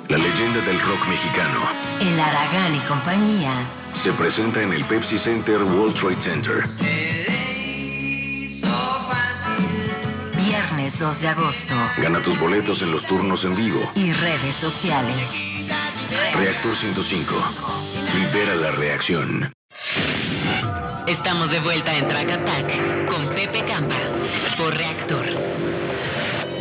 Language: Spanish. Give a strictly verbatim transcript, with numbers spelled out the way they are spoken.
La leyenda del rock mexicano. El Aragán y compañía. Se presenta en el Pepsi Center World Trade Center. Viernes dos de agosto. Gana tus boletos en los turnos en vivo. Y redes sociales. Reactor ciento cinco. Libera la reacción. Estamos de vuelta en Track Attack con Pepe Campa por Reactor.